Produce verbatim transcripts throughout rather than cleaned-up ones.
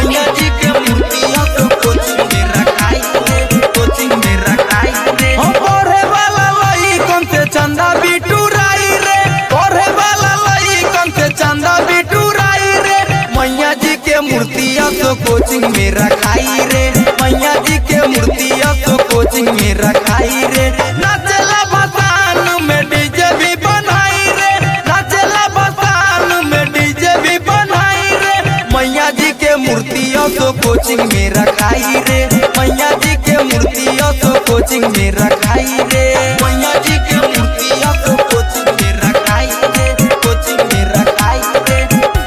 मैया जी के मूर्तियों तो कोचिंग में रखाई रे, कोचिंग में रखाई रे। हम पढ़े वाला लई कौन से चंदा बिटुराई रे, पढ़े वाला लई कौन से चंदा बिटुराई रे। मैया जी के मूर्तियों तो कोचिंग में रखाई रे, मैया जी के मूर्तियों तो कोचिंग में रखाई रे। नाचला भसान में डीजे भी बनाई रे, नाचला भसान में डीजे भी बनाई रे। मैया जी के मूर्तियों तो कोचिंग में रखाई रे, मैया जी के मूर्तियों तो कोचिंग में रखाई रे। मैया जी के मूर्तियों तो कोचिंग में रखाई रे, कोचिंग में रखाई रे।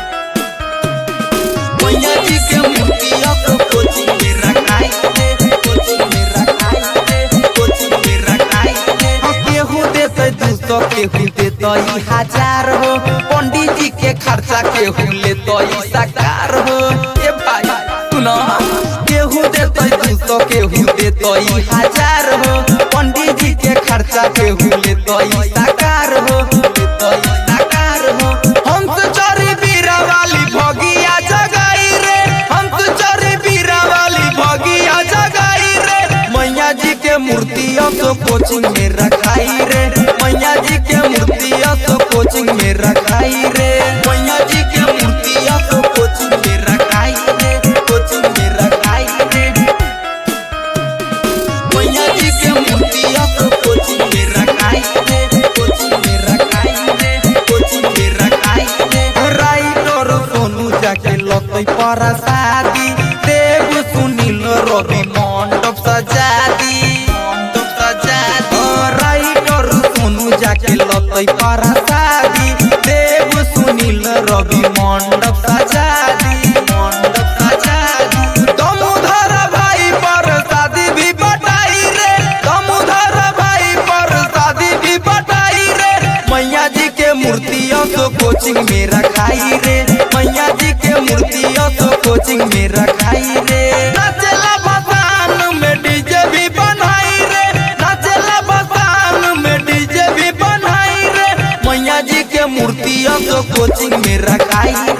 मैया जी के मूर्तियों तो कोचिंग में रखाई रे, कोचिंग में रखाई रे, कोचिंग में रखाई रे। केहू देते दू सौ केहू देते हजार हो, पंडित जी के खर्चा केहू लेते साकार हो। ए भाई सुनो, केहू देते दू सौ केहू देते हजार हो, पंडित जी के खर्चा केहू लेते साकार हो, लेते साकार हो। हंस चोरी बीरा वाली भगिया जगाई रे, हंस चोरी बीरा वाली भगिया जगाई रे। मैया जी के मूर्तियों तो कोचिंग में रखाई रे, मैया जी के मूर्तियों तो कोचिंग में रखाई रे। मैया जी के मूर्तियों तो कोचिंग में रखाई रे, कोचिंग में रखाई रे। मैया जी के मूर्तियों तो कोचिंग में रखाई रे, कोचिंग में रखाई रे, कोचिंग में रखाई रे। राइटर सोनू जाके लतई पर शादी, देव सुनील रवि मंडप सजा दी, मंडप सजा दी। राइटर सोनू जाके लतई पर शादी, देव सुनील रवि मंडप सजा दी, मंडप सजा दी। दमुधर भाई पर शादी भी बटाई रे, दमुधर भाई पर शादी भी बटाई रे। मैया जी के मूर्तियों तो कोचिंग में रखाई रे, मैया जी के मूर्तियों तो कोचिंग में रखाई रे। नाचला भसान में डीजे भी बनाई रे, नाचला भसान में डीजे भी बनाई रे। मैया जी के मूर्तियों तो कोचिंग में रखाई